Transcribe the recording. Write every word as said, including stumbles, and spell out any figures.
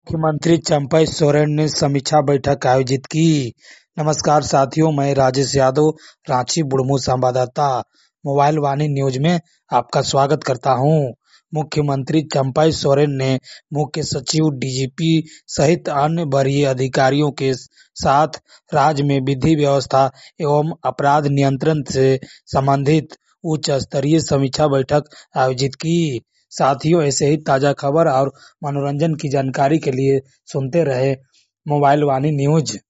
मुख्यमंत्री चंपई सोरेन ने समीक्षा बैठक आयोजित की। नमस्कार साथियों, मैं राजेश यादव, रांची बुढ़मू संवाददाता, मोबाइल वाणी न्यूज में आपका स्वागत करता हूं। मुख्यमंत्री चंपई सोरेन ने मुख्य सचिव, डीजीपी सहित अन्य वरीय अधिकारियों के साथ राज्य में विधि व्यवस्था एवं अपराध नियंत्रण से संबंधित उच्च स्तरीय समीक्षा बैठक आयोजित की। साथियों, ऐसे ही ताजा खबर और मनोरंजन की जानकारी के लिए सुनते रहे मोबाइल वाणी न्यूज।